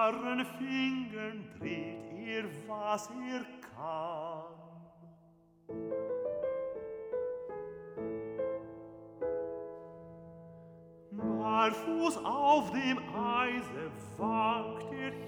starren Fingern dreht er, was er kann. Barfuß auf dem Eise wagt er